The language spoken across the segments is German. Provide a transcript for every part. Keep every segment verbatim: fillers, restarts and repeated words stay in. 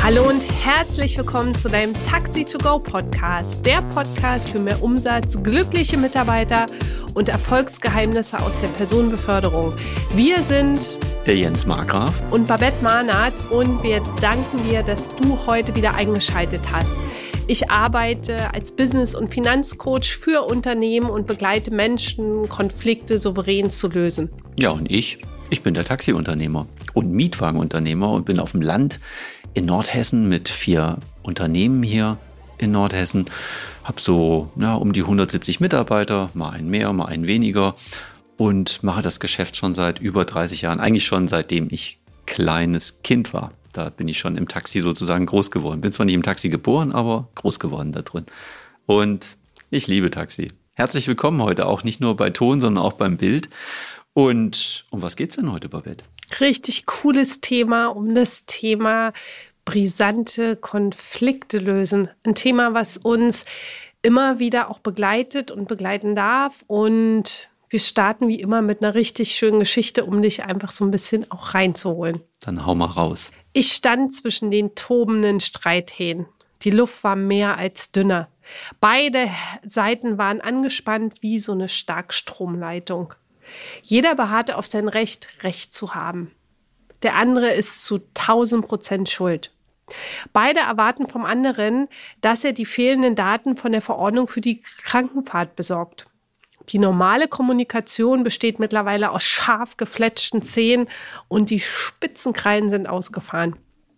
Hallo und herzlich willkommen zu deinem Taxi to go Podcast, der Podcast für mehr Umsatz, glückliche Mitarbeiter und Erfolgsgeheimnisse aus der Personenbeförderung. Wir sind der Jens Markgraf und Babette Mahnert und wir danken dir, dass du heute wieder eingeschaltet hast. Ich arbeite als Business- und Finanzcoach für Unternehmen und begleite Menschen, Konflikte souverän zu lösen. Ja, und ich, ich bin der Taxiunternehmer und Mietwagenunternehmer und bin auf dem Land in Nordhessen mit vier Unternehmen hier in Nordhessen. Habe so ja, um die hundertsiebzig Mitarbeiter, mal einen mehr, mal einen weniger und mache das Geschäft schon seit über dreißig Jahren, eigentlich schon seitdem ich kleines Kind war. Da bin ich schon im Taxi sozusagen groß geworden. Bin zwar nicht im Taxi geboren, aber groß geworden da drin. Und ich liebe Taxi. Herzlich willkommen heute, auch nicht nur bei Ton, sondern auch beim Bild. Und um was geht's denn heute, Babette? Richtig cooles Thema, um das Thema brisante Konflikte lösen. Ein Thema, was uns immer wieder auch begleitet und begleiten darf. Und wir starten wie immer mit einer richtig schönen Geschichte, um dich einfach so ein bisschen auch reinzuholen. Dann hau mal raus. Ich stand zwischen den tobenden Streithähnen. Die Luft war mehr als dünner. Beide Seiten waren angespannt wie so eine Starkstromleitung. Jeder beharrte auf sein Recht, Recht zu haben. Der andere ist zu tausend Prozent schuld. Beide erwarten vom anderen, dass er die fehlenden Daten von der Verordnung für die Krankenfahrt besorgt. Die normale Kommunikation besteht mittlerweile aus scharf gefletschten Zähnen und die Spitzenkrallen sind ausgefahren.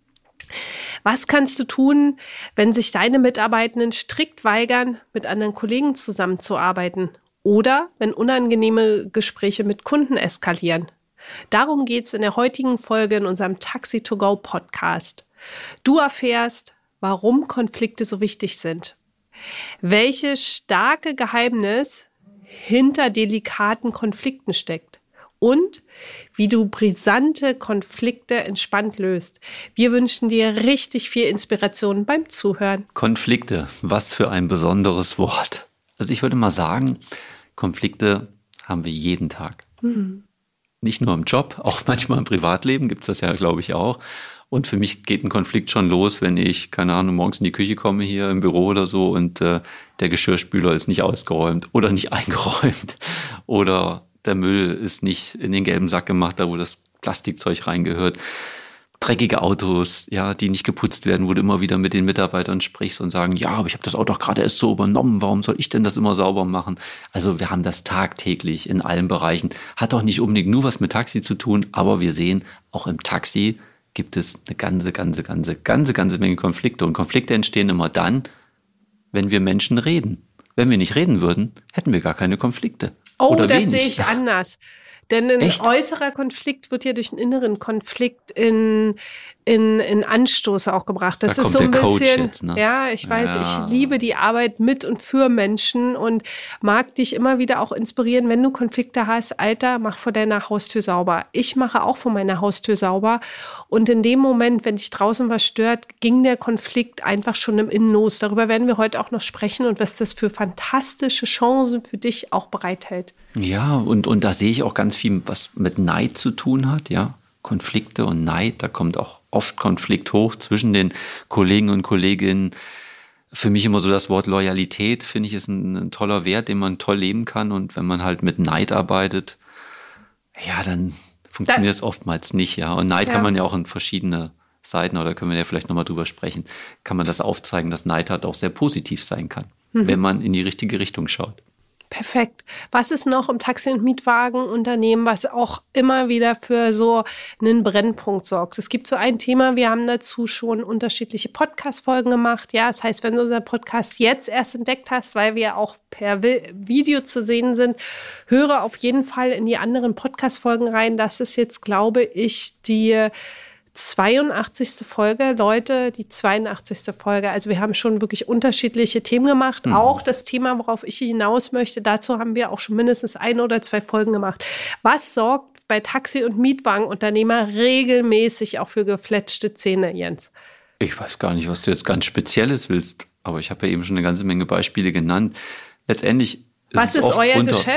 Was kannst du tun, wenn sich deine Mitarbeitenden strikt weigern, mit anderen Kollegen zusammenzuarbeiten? Oder wenn unangenehme Gespräche mit Kunden eskalieren? Darum geht es in der heutigen Folge in unserem Taxi to go Podcast. Du erfährst, warum Konflikte so wichtig sind, welches starke Geheimnis hinter delikaten Konflikten steckt und wie du brisante Konflikte entspannt löst. Wir wünschen dir richtig viel Inspiration beim Zuhören. Konflikte, was für ein besonderes Wort. Also ich würde mal sagen, Konflikte haben wir jeden Tag. Mhm. Nicht nur im Job, auch manchmal im Privatleben gibt es das ja, glaube ich, auch. Und für mich geht ein Konflikt schon los, wenn ich, keine Ahnung, morgens in die Küche komme hier im Büro oder so und äh, der Geschirrspüler ist nicht ausgeräumt oder nicht eingeräumt oder der Müll ist nicht in den gelben Sack gemacht, da wo das Plastikzeug reingehört. Dreckige Autos, ja, die nicht geputzt werden, wo du immer wieder mit den Mitarbeitern sprichst und sagen, ja, aber ich habe das Auto doch gerade erst so übernommen, warum soll ich denn das immer sauber machen? Also wir haben das tagtäglich in allen Bereichen. Hat auch nicht unbedingt nur was mit Taxi zu tun, aber wir sehen, auch im Taxi gibt es eine ganze, ganze, ganze, ganze, ganze Menge Konflikte. Und Konflikte entstehen immer dann, wenn wir Menschen reden. Wenn wir nicht reden würden, hätten wir gar keine Konflikte. Oh, Oder das wenig. sehe ich anders. Denn ein Echt? äußerer Konflikt wird ja durch einen inneren Konflikt in, in, in Anstoß auch gebracht. Das Da ist kommt so ein der Coach bisschen, jetzt, ne? ja, ich weiß, Ja. ich liebe die Arbeit mit und für Menschen und mag dich immer wieder auch inspirieren, wenn du Konflikte hast, Alter, mach vor deiner Haustür sauber. Ich mache auch vor meiner Haustür sauber und in dem Moment, wenn dich draußen was stört, ging der Konflikt einfach schon im Innen los. Darüber werden wir heute auch noch sprechen und was das für fantastische Chancen für dich auch bereithält. Ja, und, und da sehe ich auch ganz viel, was mit Neid zu tun hat, ja. Konflikte und Neid, da kommt auch oft Konflikt hoch zwischen den Kollegen und Kolleginnen. Für mich immer so das Wort Loyalität, finde ich, ist ein, ein toller Wert, den man toll leben kann. Und wenn man halt mit Neid arbeitet, ja, dann funktioniert es oftmals nicht, ja. Und Neid Ja. kann man ja auch in verschiedene Seiten, oder können wir ja vielleicht nochmal drüber sprechen, kann man das aufzeigen, dass Neid halt auch sehr positiv sein kann, mhm. wenn man in die richtige Richtung schaut. Perfekt. Was ist noch im Taxi- und Mietwagenunternehmen, was auch immer wieder für so einen Brennpunkt sorgt? Es gibt so ein Thema, wir haben dazu schon unterschiedliche Podcast-Folgen gemacht. Ja, das heißt, wenn du unseren Podcast jetzt erst entdeckt hast, weil wir auch per Video zu sehen sind, höre auf jeden Fall in die anderen Podcast-Folgen rein. Das ist jetzt, glaube ich, die zweiundachtzigste Folge, Leute, die zweiundachtzigste Folge. Also wir haben schon wirklich unterschiedliche Themen gemacht. Mhm. Auch das Thema, worauf ich hinaus möchte, dazu haben wir auch schon mindestens ein oder zwei Folgen gemacht. Was sorgt bei Taxi- und Mietwagenunternehmer regelmäßig auch für gefletschte Zähne, Jens? Ich weiß gar nicht, was du jetzt ganz Spezielles willst, aber ich habe ja eben schon eine ganze Menge Beispiele genannt. Letztendlich ist Was es ist oft euer unter- Geschäft?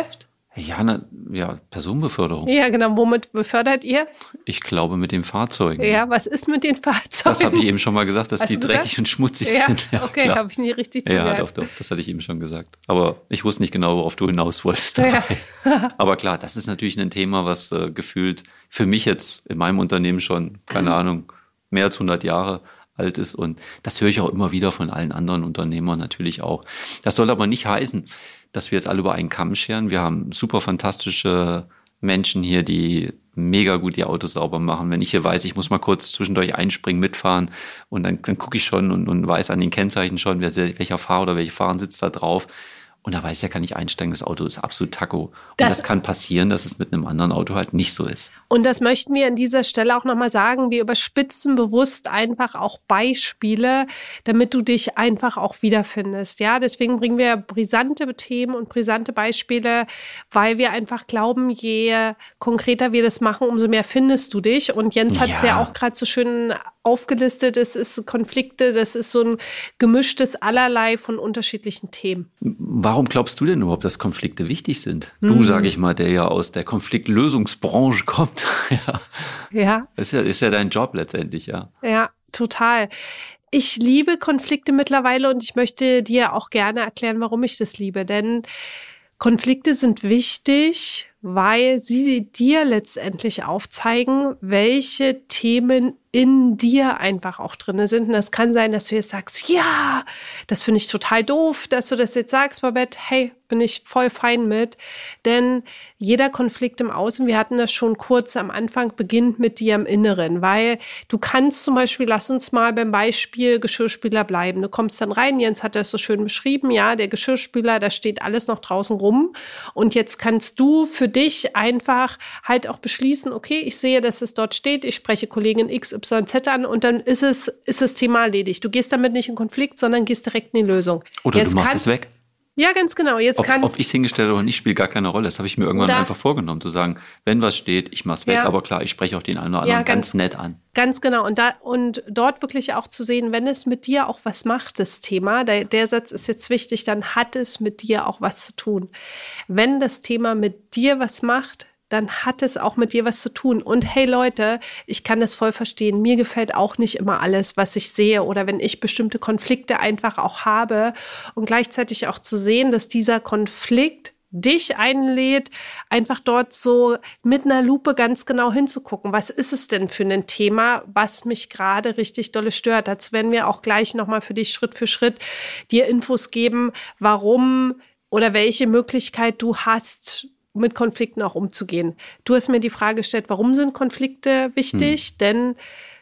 Ja, na, ja, Personenbeförderung. Ja, genau. Womit befördert ihr? Ich glaube mit den Fahrzeugen. Ja, was ist mit den Fahrzeugen? Das habe ich eben schon mal gesagt, dass Hast die du gesagt? dreckig und schmutzig Ja, sind. Ja, okay, klar. habe ich nie richtig zugehört. Ja, doch, doch, das hatte ich eben schon gesagt. Aber ich wusste nicht genau, worauf du hinaus wolltest dabei. Ja. Aber klar, das ist natürlich ein Thema, was äh, gefühlt für mich jetzt in meinem Unternehmen schon, keine Ahnung, mehr als hundert Jahre alt ist. Und das höre ich auch immer wieder von allen anderen Unternehmern natürlich auch. Das soll aber nicht heißen, dass wir jetzt alle über einen Kamm scheren. Wir haben super fantastische Menschen hier, die mega gut die Autos sauber machen. Wenn ich hier weiß, ich muss mal kurz zwischendurch einspringen, mitfahren und dann, dann gucke ich schon und, und weiß an den Kennzeichen schon, wer, welcher Fahrer oder welche Fahrerin sitzt da drauf. Und da weiß ich, ja, kann ich einsteigen, das Auto ist absolut Taco. Und das, das kann passieren, dass es mit einem anderen Auto halt nicht so ist. Und das möchten wir an dieser Stelle auch nochmal sagen. Wir überspitzen bewusst einfach auch Beispiele, damit du dich einfach auch wiederfindest. Ja, deswegen bringen wir brisante Themen und brisante Beispiele, weil wir einfach glauben, je konkreter wir das machen, umso mehr findest du dich. Und Jens hat es ja. ja auch gerade so schön aufgelistet. Es ist Konflikte, das ist so ein gemischtes Allerlei von unterschiedlichen Themen. Warum glaubst du denn überhaupt, dass Konflikte wichtig sind? Mhm. Du, sage ich mal, der ja aus der Konfliktlösungsbranche kommt. ja. Ja. Ist ja, ist ja dein Job letztendlich, ja. Ja, total. Ich liebe Konflikte mittlerweile und ich möchte dir auch gerne erklären, warum ich das liebe. Denn Konflikte sind wichtig, weil sie dir letztendlich aufzeigen, welche Themen in dir einfach auch drin sind. Und das kann sein, dass du jetzt sagst, ja, das finde ich total doof, dass du das jetzt sagst, Babette. Hey, bin ich voll fein mit. Denn jeder Konflikt im Außen, wir hatten das schon kurz am Anfang, beginnt mit dir im Inneren. Weil du kannst zum Beispiel, lass uns mal beim Beispiel Geschirrspüler bleiben. Du kommst dann rein, Jens hat das so schön beschrieben, ja, der Geschirrspüler, da steht alles noch draußen rum. Und jetzt kannst du für dich einfach halt auch beschließen, okay, ich sehe, dass es dort steht, ich spreche Kollegin X Y Z an und dann ist es, ist das Thema erledigt. Du gehst damit nicht in Konflikt, sondern gehst direkt in die Lösung. Oder jetzt du machst kann, es weg. Ja, ganz genau. Jetzt ob kann ob ich es hingestellt oder nicht, spielt gar keine Rolle. Das habe ich mir irgendwann oder, einfach vorgenommen, zu sagen, wenn was steht, ich mache es weg. Ja. Aber klar, ich spreche auch den einen oder anderen ja, ganz, ganz nett an. Ganz genau. Und, da, und dort wirklich auch zu sehen, wenn es mit dir auch was macht, das Thema, der, der Satz ist jetzt wichtig, dann hat es mit dir auch was zu tun. Wenn das Thema mit dir was macht, dann hat es auch mit dir was zu tun. Und hey Leute, ich kann das voll verstehen. Mir gefällt auch nicht immer alles, was ich sehe oder wenn ich bestimmte Konflikte einfach auch habe und gleichzeitig auch zu sehen, dass dieser Konflikt dich einlädt, einfach dort so mit einer Lupe ganz genau hinzugucken. Was ist es denn für ein Thema, was mich gerade richtig dolle stört? Dazu werden wir auch gleich nochmal für dich Schritt für Schritt dir Infos geben, warum oder welche Möglichkeit du hast, mit Konflikten auch umzugehen. Du hast mir die Frage gestellt, warum sind Konflikte wichtig? Hm. Denn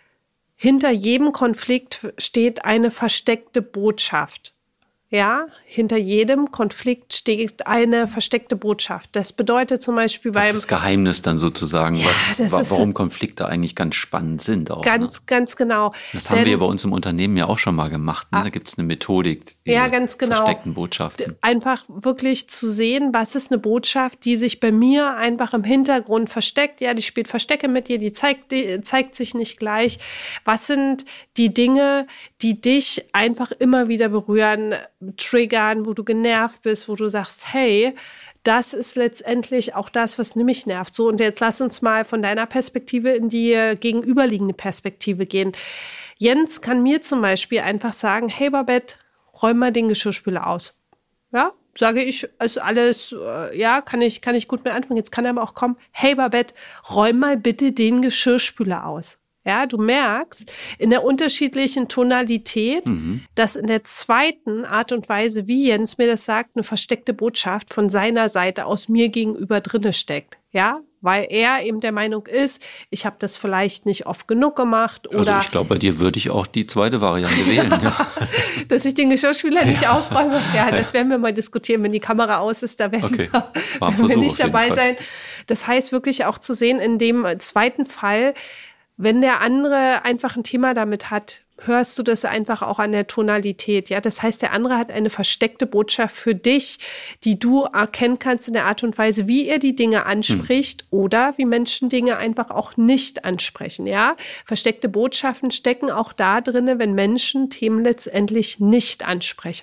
hinter jedem Konflikt steht eine versteckte Botschaft. Ja, hinter jedem Konflikt steht eine versteckte Botschaft. Das bedeutet zum Beispiel beim... Das ist das Geheimnis dann sozusagen, ja, was, wa- warum Konflikte eigentlich ganz spannend sind. Auch, ganz, ne? ganz genau. Das haben Denn, wir bei uns im Unternehmen ja auch schon mal gemacht. Ne? Da gibt es eine Methodik, diese ja, ganz genau. versteckten Botschaften. Einfach wirklich zu sehen, was ist eine Botschaft, die sich bei mir einfach im Hintergrund versteckt. Ja, die spielt Verstecke mit dir, die zeigt, die zeigt sich nicht gleich. Was sind die Dinge, die dich einfach immer wieder berühren, triggern, wo du genervt bist, wo du sagst, hey, das ist letztendlich auch das, was mich nervt. So, und jetzt lass uns mal von deiner Perspektive in die gegenüberliegende Perspektive gehen. Jens kann mir zum Beispiel einfach sagen, hey Babette, räum mal den Geschirrspüler aus. Ja, sage ich, ist alles, äh, ja, kann ich, kann ich gut mit anfangen. Jetzt kann er aber auch kommen, hey Babette, räum mal bitte den Geschirrspüler aus. Ja, du merkst in der unterschiedlichen Tonalität, mhm. dass in der zweiten Art und Weise, wie Jens mir das sagt, eine versteckte Botschaft von seiner Seite aus mir gegenüber drinne steckt. Ja, weil er eben der Meinung ist, ich habe das vielleicht nicht oft genug gemacht. Oder also ich glaube, bei dir würde ich auch die zweite Variante wählen. Ja. Dass ich den Geschirrspüler nicht ja. ausräume. Ja, das werden wir mal diskutieren, wenn die Kamera aus ist, da werden, okay. wir, werden wir nicht dabei sein. Das heißt wirklich auch zu sehen, in dem zweiten Fall, wenn der andere einfach ein Thema damit hat, hörst du das einfach auch an der Tonalität. Ja, das heißt, der andere hat eine versteckte Botschaft für dich, die du erkennen kannst in der Art und Weise, wie er die Dinge anspricht hm. oder wie Menschen Dinge einfach auch nicht ansprechen. Ja, versteckte Botschaften stecken auch da drinne, wenn Menschen Themen letztendlich nicht ansprechen.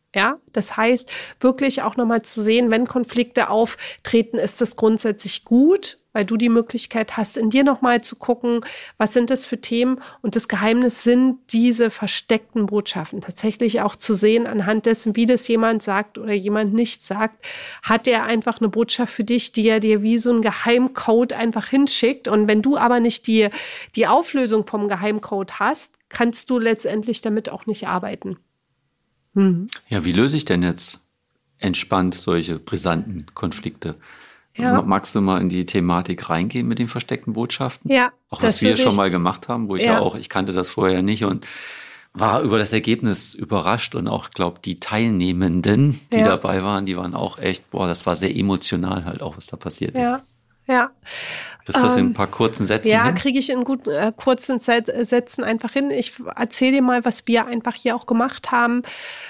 Ja, das heißt, wirklich auch nochmal zu sehen, wenn Konflikte auftreten, ist das grundsätzlich gut, weil du die Möglichkeit hast, in dir nochmal zu gucken, was sind das für Themen? Und das Geheimnis sind diese versteckten Botschaften. Tatsächlich auch zu sehen, anhand dessen, wie das jemand sagt oder jemand nicht sagt, hat er einfach eine Botschaft für dich, die er dir wie so ein Geheimcode einfach hinschickt. Und wenn du aber nicht die, die Auflösung vom Geheimcode hast, kannst du letztendlich damit auch nicht arbeiten. Mhm. Ja, wie löse ich denn jetzt entspannt solche brisanten Konflikte? Ja. Magst du mal in die Thematik reingehen mit den versteckten Botschaften? Ja. Auch was wir schon mal gemacht haben, wo ich ja. ja auch, ich kannte das vorher nicht und war über das Ergebnis überrascht und auch, glaube die Teilnehmenden, die ja. dabei waren, die waren auch echt, boah, das war sehr emotional halt auch, was da passiert ja. ist. Ja. Kriegst du das in ein paar kurzen Sätzen Ja, hin? kriege ich in guten, äh, kurzen Sätzen einfach hin. Ich erzähle dir mal, was wir einfach hier auch gemacht haben.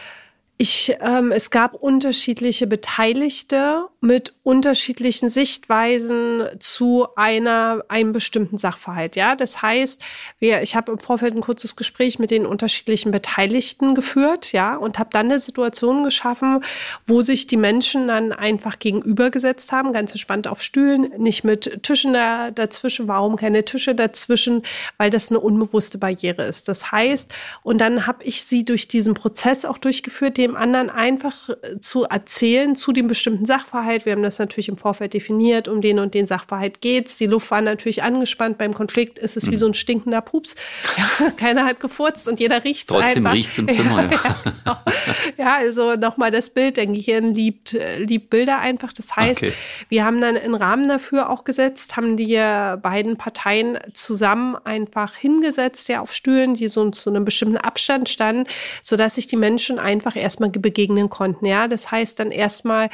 Ich, ähm, es gab unterschiedliche Beteiligte mit unterschiedlichen Sichtweisen zu einer, einem bestimmten Sachverhalt. Ja, das heißt, wir, ich habe im Vorfeld ein kurzes Gespräch mit den unterschiedlichen Beteiligten geführt, ja, und habe dann eine Situation geschaffen, wo sich die Menschen dann einfach gegenübergesetzt haben, ganz entspannt auf Stühlen, nicht mit Tischen da, dazwischen. Warum keine Tische dazwischen? Weil das eine unbewusste Barriere ist. Das heißt, und dann habe ich sie durch diesen Prozess auch durchgeführt, dem anderen einfach zu erzählen zu dem bestimmten Sachverhalt. Wir haben das natürlich im Vorfeld definiert, um den und den Sachverhalt geht's. Die Luft war natürlich angespannt. Beim Konflikt ist es mhm. wie so ein stinkender Pups. Ja, keiner hat gefurzt und jeder riecht's einfach. Trotzdem riecht's im Zimmer. Ja, ja. Genau. Ja, also nochmal das Bild. Dein Gehirn liebt, liebt Bilder einfach. Das heißt, okay. wir haben dann einen Rahmen dafür auch gesetzt, haben die beiden Parteien zusammen einfach hingesetzt, ja, auf Stühlen, die so zu einem bestimmten Abstand standen, sodass sich die Menschen einfach erst erstmal begegnen konnten. Ja, das heißt dann erstmal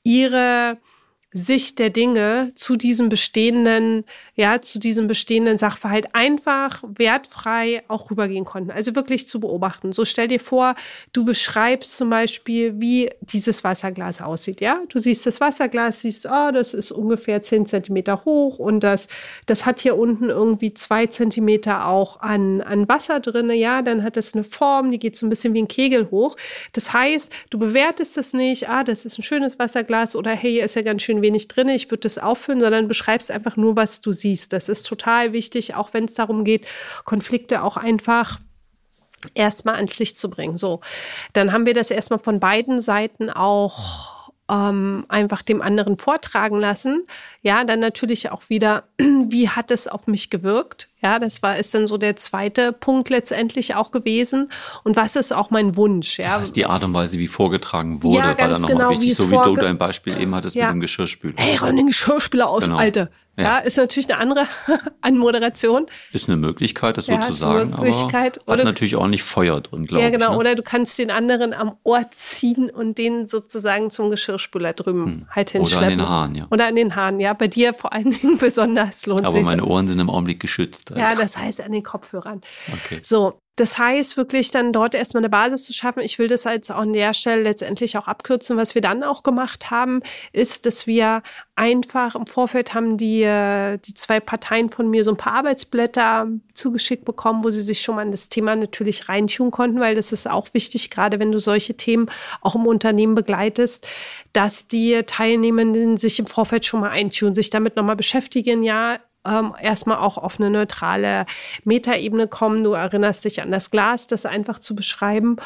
ihre Sicht der Dinge zu diesem bestehenden, ja, zu diesem bestehenden Sachverhalt einfach wertfrei auch rübergehen konnten. Also wirklich zu beobachten. So stell dir vor, du beschreibst zum Beispiel, wie dieses Wasserglas aussieht. Ja, du siehst das Wasserglas, siehst, oh, das ist ungefähr zehn Zentimeter hoch und das, das hat hier unten irgendwie zwei Zentimeter auch an, an Wasser drin. Ja, dann hat das eine Form, die geht so ein bisschen wie ein Kegel hoch. Das heißt, du bewertest das nicht, ah, das ist ein schönes Wasserglas oder hey, hier ist ja ganz schön wenig drin, ich würde das auffüllen, sondern beschreibst einfach nur, was du siehst. Das ist total wichtig, auch wenn es darum geht, Konflikte auch einfach erstmal ans Licht zu bringen. So, dann haben wir das erstmal von beiden Seiten auch ähm, einfach dem anderen vortragen lassen. Ja, dann natürlich auch wieder, wie hat es auf mich gewirkt? Ja, das war, ist dann so der zweite Punkt letztendlich auch gewesen. Und was ist auch mein Wunsch? Ja? Das heißt, die Art und Weise, wie vorgetragen wurde, ja, war dann nochmal genau, wichtig, so wie du dein Beispiel eben hattest ja. mit dem Geschirrspüler. Hey, räum den Geschirrspüler aus, genau. Alte. Ja. ja, ist natürlich eine andere Anmoderation. Ist eine Möglichkeit, das so ja, zu sagen, Möglichkeit. aber hat oder, natürlich auch nicht Feuer drin, glaube ich. Ja, genau. Ne? Oder du kannst den anderen am Ohr ziehen und den sozusagen zum Geschirrspüler drüben hm. halt hinschleppen. Oder an den Haaren, ja. Oder an den Haaren, ja. Bei dir vor allen Dingen besonders lohnt sich. Aber meine Ohren sind im Augenblick geschützt. Also. Ja, das heißt an den Kopfhörern. Okay. So, das heißt wirklich dann dort erstmal eine Basis zu schaffen. Ich will das jetzt auch an der Stelle letztendlich auch abkürzen. Was wir dann auch gemacht haben, ist, dass wir einfach im Vorfeld haben die, die zwei Parteien von mir so ein paar Arbeitsblätter zugeschickt bekommen, wo sie sich schon mal an das Thema natürlich reintun konnten, weil das ist auch wichtig, gerade wenn du solche Themen auch im Unternehmen begleitest, dass die Teilnehmenden sich im Vorfeld schon mal eintun, sich damit nochmal beschäftigen, ja, Ähm, erstmal auch auf eine neutrale Metaebene kommen. Du erinnerst dich an das Glas, das einfach zu beschreiben.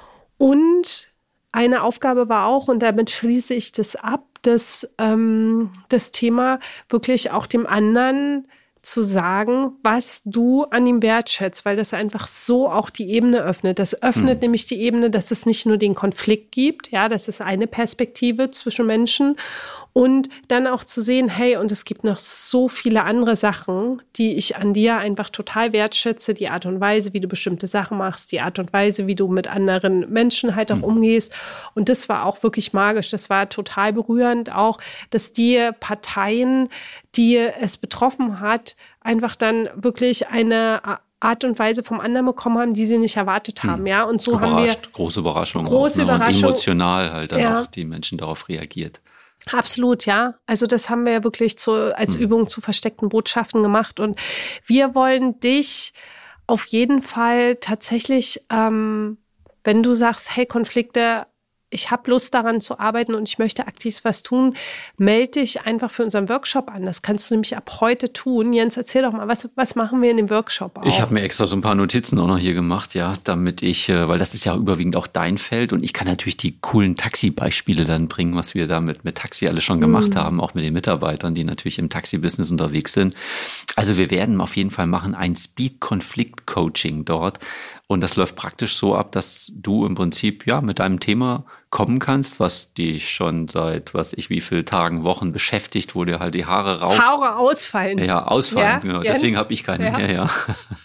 Und eine Aufgabe war auch, und damit schließe ich das ab, dass ähm, das Thema wirklich auch dem anderen zu sagen, was du an ihm wertschätzt, weil das einfach so auch die Ebene öffnet. Das öffnet mhm. nämlich die Ebene, dass es nicht nur den Konflikt gibt, ja, das ist eine Perspektive zwischen Menschen und dann auch zu sehen, hey, und es gibt noch so viele andere Sachen, die ich an dir einfach total wertschätze, die Art und Weise, wie du bestimmte Sachen machst, die Art und Weise, wie du mit anderen Menschen halt auch mhm. umgehst. Und das war auch wirklich magisch. Das war total berührend auch, dass die Parteien, die es betroffen hat, einfach dann wirklich eine Art und Weise vom anderen bekommen haben, die sie nicht erwartet haben. Hm. Ja, und so haben wir große Überraschung, große auch, ne? Überraschung, und emotional halt dann ja. auch die Menschen darauf reagiert. Absolut, ja. Also das haben wir ja wirklich zu, als hm. Übung zu versteckten Botschaften gemacht. Und wir wollen dich auf jeden Fall tatsächlich, ähm, wenn du sagst, hey, Konflikte ich habe Lust daran zu arbeiten und ich möchte aktiv was tun, melde dich einfach für unseren Workshop an. Das kannst du nämlich ab heute tun. Jens, erzähl doch mal, was, was machen wir in dem Workshop auch? Ich habe mir extra so ein paar Notizen auch noch hier gemacht, ja, damit ich, weil das ist ja überwiegend auch dein Feld und ich kann natürlich die coolen Taxi-Beispiele dann bringen, was wir da mit, mit Taxi alles schon gemacht mhm. haben, auch mit den Mitarbeitern, die natürlich im Taxi-Business unterwegs sind. Also wir werden auf jeden Fall machen ein Speed-Konflikt-Coaching dort. Und das läuft praktisch so ab, dass du im Prinzip ja mit deinem Thema kommen kannst, was dich schon seit, was ich wie viel Tagen, Wochen beschäftigt, wo dir halt die Haare raus... Haare ausfallen. Ja, ausfallen. Ja, genau. Deswegen habe ich keine ja. mehr, ja.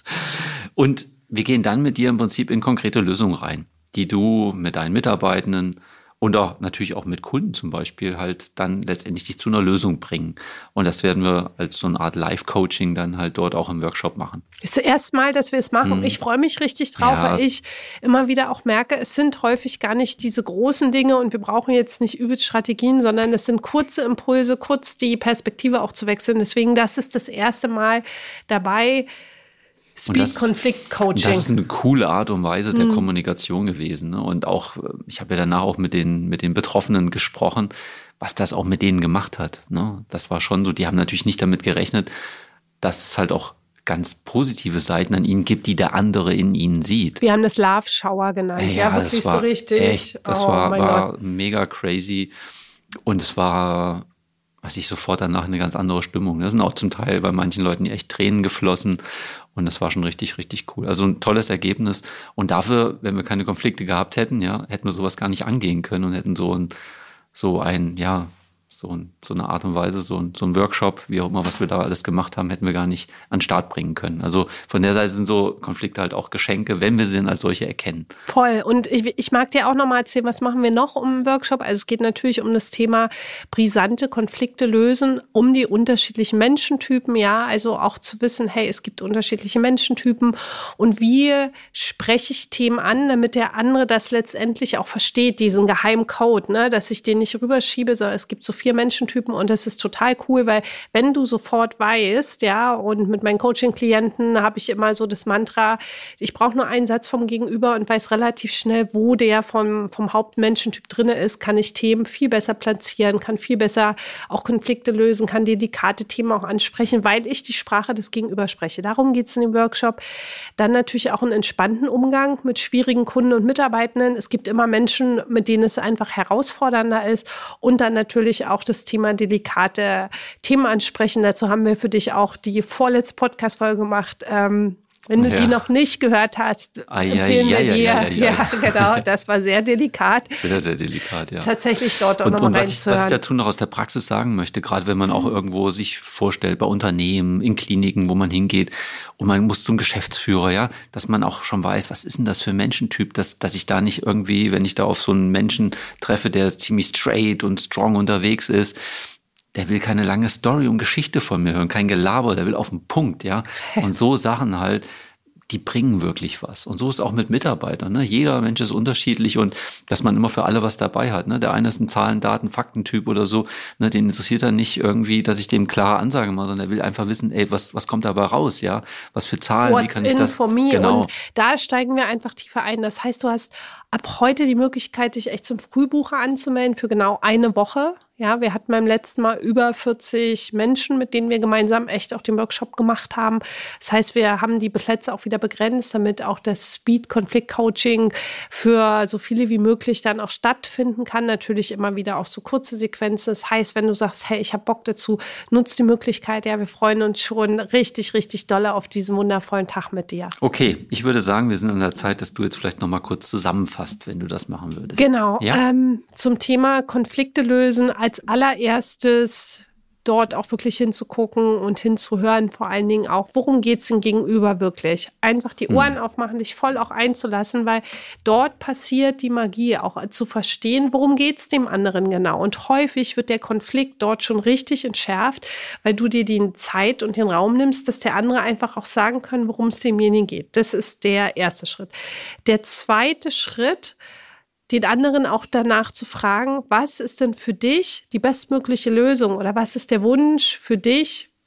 Und wir gehen dann mit dir im Prinzip in konkrete Lösungen rein, die du mit deinen Mitarbeitenden und auch natürlich auch mit Kunden zum Beispiel halt dann letztendlich dich zu einer Lösung bringen. Und das werden wir als so eine Art Live-Coaching dann halt dort auch im Workshop machen. Das ist das erste Mal, dass wir es machen. Hm. Ich freue mich richtig drauf, ja. weil ich immer wieder auch merke, es sind häufig gar nicht diese großen Dinge und wir brauchen jetzt nicht übelst Strategien, sondern es sind kurze Impulse, kurz die Perspektive auch zu wechseln. Deswegen, das ist das erste Mal dabei, Speed-Konflikt-Coaching. Das ist eine coole Art und Weise der hm. Kommunikation gewesen. Ne? Und auch, ich habe ja danach auch mit den, mit den Betroffenen gesprochen, was das auch mit denen gemacht hat. Ne? Das war schon so, die haben natürlich nicht damit gerechnet, dass es halt auch ganz positive Seiten an ihnen gibt, die der andere in ihnen sieht. Wir haben das Love Shower genannt, ja, ja wirklich so richtig. Echt, das oh, war, war mega crazy. Und es war... was ich sofort danach eine ganz andere Stimmung. Da sind auch zum Teil bei manchen Leuten echt Tränen geflossen und das war schon richtig, richtig cool. Also ein tolles Ergebnis und dafür, wenn wir keine Konflikte gehabt hätten, ja, hätten wir sowas gar nicht angehen können und hätten so ein, so ein, ja, so, ein, so eine Art und Weise, so ein, so ein Workshop, wie auch immer, was wir da alles gemacht haben, hätten wir gar nicht an den Start bringen können. Also von der Seite sind so Konflikte halt auch Geschenke, wenn wir sie dann als solche erkennen. Voll. Und ich, ich mag dir auch noch mal erzählen, was machen wir noch im Workshop? Also es geht natürlich um das Thema brisante Konflikte lösen, um die unterschiedlichen Menschentypen, ja, also auch zu wissen, hey, es gibt unterschiedliche Menschentypen und wie spreche ich Themen an, damit der andere das letztendlich auch versteht, diesen Geheimcode, ne, dass ich den nicht rüberschiebe, sondern es gibt so vier Menschentypen und das ist total cool, weil wenn du sofort weißt, ja, und mit meinen Coaching-Klienten habe ich immer so das Mantra, ich brauche nur einen Satz vom Gegenüber und weiß relativ schnell, wo der vom, vom Hauptmenschentyp drin ist, kann ich Themen viel besser platzieren, kann viel besser auch Konflikte lösen, kann delikate Themen auch ansprechen, weil ich die Sprache des Gegenüber spreche. Darum geht es in dem Workshop. Dann natürlich auch einen entspannten Umgang mit schwierigen Kunden und Mitarbeitenden. Es gibt immer Menschen, mit denen es einfach herausfordernder ist und dann natürlich auch das Thema delikate Themen ansprechen. Dazu haben wir für dich auch die vorletzte Podcast-Folge gemacht. Ähm, wenn du ja. die noch nicht gehört hast, ah, ja, empfehlen ja, wir ja, dir. Ja, ja, ja, ja, genau, das war sehr delikat. Sehr, sehr delikat, ja. Tatsächlich dort auch und, nochmal und was ich, was ich reinzuhören. dazu noch aus der Praxis sagen möchte, gerade wenn man auch irgendwo sich vorstellt, bei Unternehmen, in Kliniken, wo man hingeht und man muss zum Geschäftsführer, ja, dass man auch schon weiß, was ist denn das für ein Menschentyp, dass, dass ich da nicht irgendwie, wenn ich da auf so einen Menschen treffe, der ziemlich straight und strong unterwegs ist, der will keine lange Story und Geschichte von mir hören, kein Gelaber, der will auf den Punkt, ja. Und so Sachen halt, die bringen wirklich was. Und so ist es auch mit Mitarbeitern. Ne? Jeder Mensch ist unterschiedlich und dass man immer für alle was dabei hat. Ne? Der eine ist ein Zahlen-, Daten-, Faktentyp oder so. Ne? Den interessiert dann nicht irgendwie, dass ich dem klare Ansage mache, sondern er will einfach wissen, ey, was, was kommt dabei raus? Ja, was für Zahlen, What's wie kann ich in das? For me. Genau. Und da steigen wir einfach tiefer ein. Das heißt, du hast ab heute die Möglichkeit, dich echt zum Frühbucher anzumelden für genau eine Woche. Ja, wir hatten beim letzten Mal über vierzig Menschen, mit denen wir gemeinsam echt auch den Workshop gemacht haben. Das heißt, wir haben die Plätze auch wieder begrenzt, damit auch das Speed-Konflikt-Coaching für so viele wie möglich dann auch stattfinden kann. Natürlich immer wieder auch so kurze Sequenzen. Das heißt, wenn du sagst, hey, ich habe Bock dazu, nutzt die Möglichkeit. Ja, wir freuen uns schon richtig, richtig dolle auf diesen wundervollen Tag mit dir. Okay, ich würde sagen, wir sind an der Zeit, dass du jetzt vielleicht noch mal kurz zusammenfasst, wenn du das machen würdest. Genau. Ja? Ähm, zum Thema Konflikte lösen. Als allererstes dort auch wirklich hinzugucken und hinzuhören, vor allen Dingen auch, worum geht es denn gegenüber wirklich? Einfach die Ohren hm. aufmachen, dich voll auch einzulassen, weil dort passiert die Magie, auch zu verstehen, worum geht es dem anderen genau. Und häufig wird der Konflikt dort schon richtig entschärft, weil du dir die Zeit und den Raum nimmst, dass der andere einfach auch sagen kann, worum es demjenigen geht. Das ist der erste Schritt. Der zweite Schritt, den anderen auch danach zu fragen, was ist denn für dich die bestmögliche Lösung oder was ist der Wunsch für dich,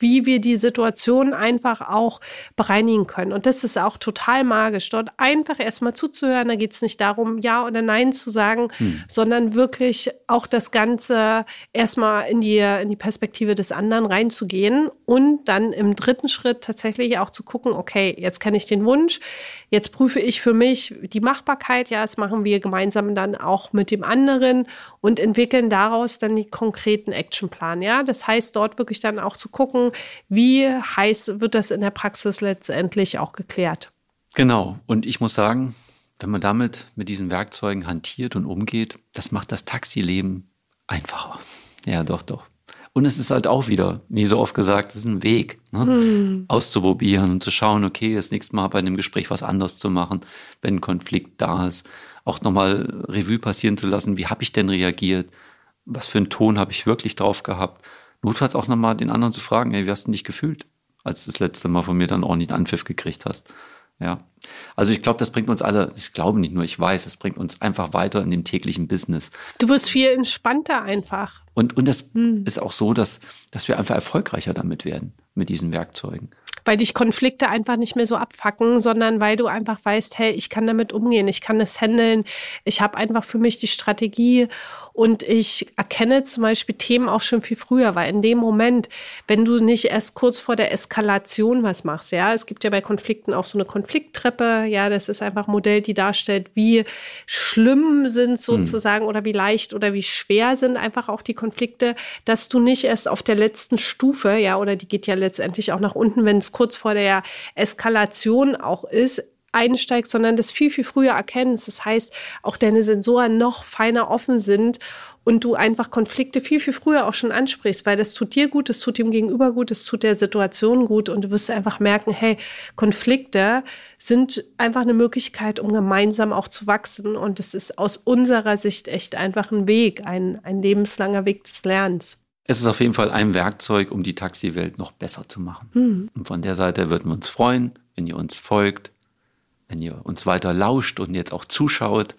wie wir die Situation einfach auch bereinigen können. Und das ist auch total magisch, dort einfach erstmal zuzuhören. Da geht es nicht darum, Ja oder Nein zu sagen, hm. sondern wirklich auch das Ganze erstmal in die, in die Perspektive des anderen reinzugehen und dann im dritten Schritt tatsächlich auch zu gucken, okay, jetzt kenne ich den Wunsch, jetzt prüfe ich für mich die Machbarkeit, ja, das machen wir gemeinsam dann auch mit dem anderen und entwickeln daraus dann die konkreten Actionplan, ja. Das heißt, dort wirklich dann auch zu gucken, wie heiß wird das in der Praxis letztendlich auch geklärt. Genau. Und ich muss sagen, wenn man damit mit diesen Werkzeugen hantiert und umgeht, das macht das Taxileben einfacher. Ja, doch, doch. Und es ist halt auch wieder, wie so oft gesagt, es ist ein Weg, ne? Hm. auszuprobieren und zu schauen, okay, das nächste Mal bei einem Gespräch was anderes zu machen, wenn ein Konflikt da ist. Auch nochmal Revue passieren zu lassen, wie habe ich denn reagiert? Was für einen Ton habe ich wirklich drauf gehabt? Notfalls auch nochmal den anderen zu fragen, hey, wie hast du dich gefühlt, als du das letzte Mal von mir dann ordentlich einen Anpfiff gekriegt hast? Ja, also ich glaube, das bringt uns alle, ich glaube nicht nur, ich weiß, es bringt uns einfach weiter in dem täglichen Business. Du wirst viel entspannter einfach. Und, und das hm. ist auch so, dass, dass wir einfach erfolgreicher damit werden, mit diesen Werkzeugen. Weil dich Konflikte einfach nicht mehr so abfacken, sondern weil du einfach weißt, hey, ich kann damit umgehen, ich kann es handeln, ich habe einfach für mich die Strategie und ich erkenne zum Beispiel Themen auch schon viel früher, weil in dem Moment, wenn du nicht erst kurz vor der Eskalation was machst, ja, es gibt ja bei Konflikten auch so eine Konflikttreppe, ja, das ist einfach ein Modell, die darstellt, wie schlimm sind sozusagen hm. oder wie leicht oder wie schwer sind einfach auch die Konflikte, dass du nicht erst auf der letzten Stufe, ja, oder die geht ja letztendlich auch nach unten, wenn es kurz vor der Eskalation auch ist, einsteigst, sondern das viel, viel früher erkennst. Das heißt, auch deine Sensoren noch feiner offen sind und du einfach Konflikte viel, viel früher auch schon ansprichst, weil das tut dir gut, das tut dem Gegenüber gut, das tut der Situation gut und du wirst einfach merken, hey, Konflikte sind einfach eine Möglichkeit, um gemeinsam auch zu wachsen und es ist aus unserer Sicht echt einfach ein Weg, ein, ein lebenslanger Weg des Lernens. Es ist auf jeden Fall ein Werkzeug, um die Taxiwelt noch besser zu machen. Mhm. Und von der Seite würden wir uns freuen, wenn ihr uns folgt, wenn ihr uns weiter lauscht und jetzt auch zuschaut.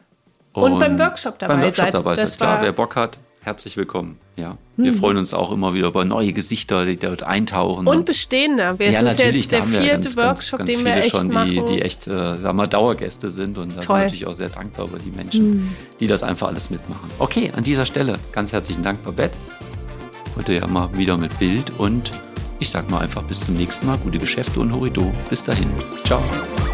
Und, und beim Workshop dabei beim Workshop seid. dabei seid. Klar, wer Bock hat, herzlich willkommen. Ja. Wir mhm. freuen uns auch immer wieder über neue Gesichter, die dort eintauchen. Und bestehende. Wir ja, sind natürlich, jetzt der vierte ganz, Workshop, ganz, ganz den wir echt schon, machen. Die, die echt, äh, sag mal, Dauergäste sind. Und da sind wir natürlich auch sehr dankbar über die Menschen, mhm. die das einfach alles mitmachen. Okay, an dieser Stelle ganz herzlichen Dank, Babette. Heute ja mal wieder mit Bild und ich sag mal einfach bis zum nächsten Mal. Gute Geschäfte und Horido. Bis dahin. Ciao.